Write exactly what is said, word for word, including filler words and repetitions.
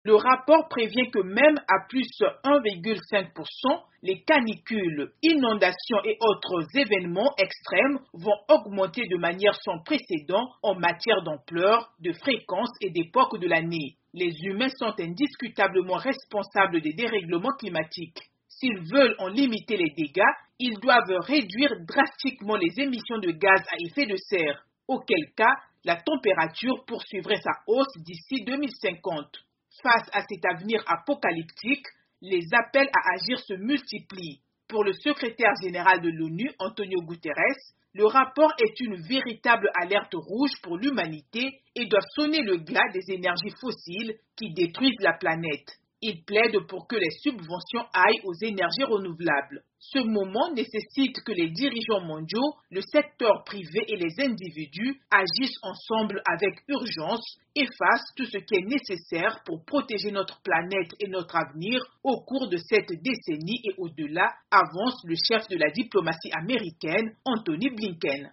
Le rapport prévient que même à plus un virgule cinq pour cent, les canicules, inondations et autres événements extrêmes vont augmenter de manière sans précédent en matière d'ampleur, de fréquence et d'époque de l'année. Les humains sont indiscutablement responsables des dérèglements climatiques. S'ils veulent en limiter les dégâts, ils doivent réduire drastiquement les émissions de gaz à effet de serre, auquel cas la température poursuivrait sa hausse d'ici deux mille cinquante. Face à cet avenir apocalyptique, les appels à agir se multiplient. Pour le secrétaire général de l'ONU, Antonio Guterres, le rapport est une véritable alerte rouge pour l'humanité et doit sonner le glas des énergies fossiles qui détruisent la planète. Il plaide pour que les subventions aillent aux énergies renouvelables. Ce moment nécessite que les dirigeants mondiaux, le secteur privé et les individus agissent ensemble avec urgence et fassent tout ce qui est nécessaire pour protéger notre planète et notre avenir au cours de cette décennie et au-delà, avance le chef de la diplomatie américaine, Anthony Blinken.